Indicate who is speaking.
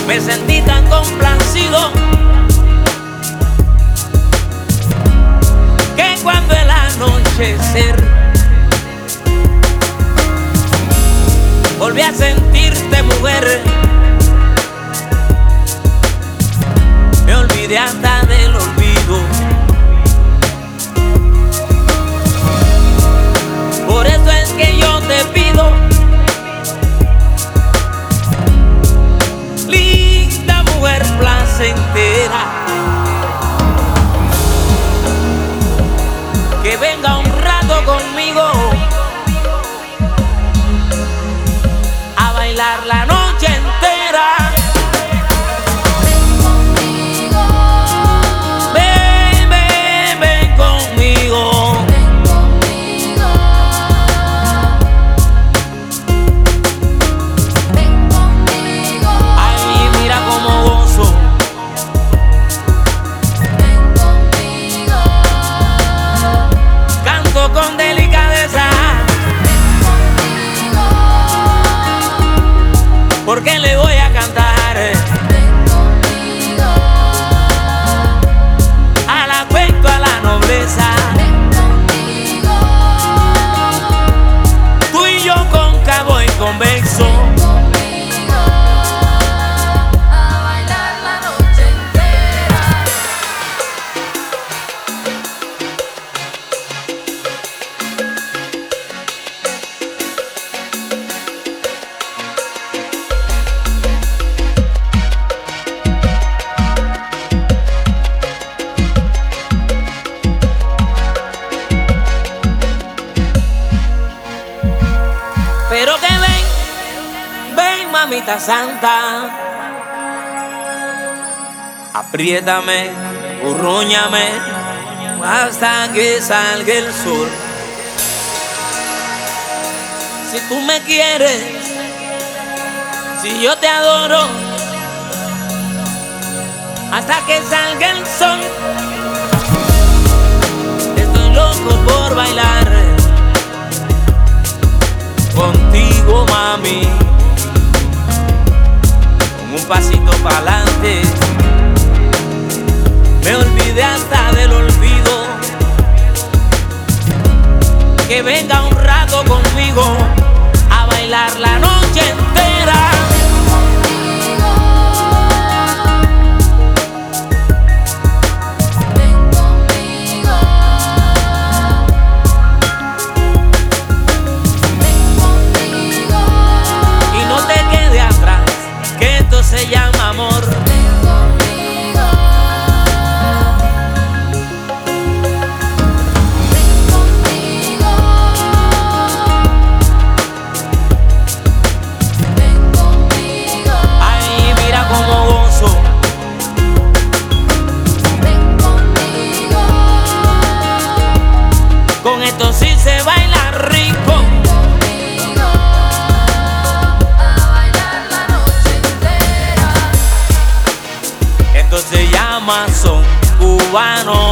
Speaker 1: Me sentí tan complacido que cuando el anochecer volví a sentirte, mujer, me olvidé hasta del olvido. Por eso es que yo te pido, linda mujer placentera, que venga un rato conmigo a bailar la noche entera. Ven, ven, ven conmigo. Ay, mira cómo gozo. Canto con delicadeza, porque le voy a cantar al afecto, a la nobleza. Tú y yo cóncavo y convexo,
Speaker 2: A bailar la noche entera.
Speaker 1: pero que ven, ven mamita santa, apriétame, urrúñame hasta que salga el sol. Si tú me quieres, si yo te adoro, hasta que salga el sol. Estoy loco por bailar contigo, mami, con un pasito pa'lante. Me olvidé hasta del olvido. Que venga un rato conmigo a bailar la noche entera. Y no te quede atrás, que esto se llama amor. Ay, mira cómo gozo. Con esto sí se baila rico.
Speaker 2: A bailar la noche entera.
Speaker 1: Esto se llama son cubano.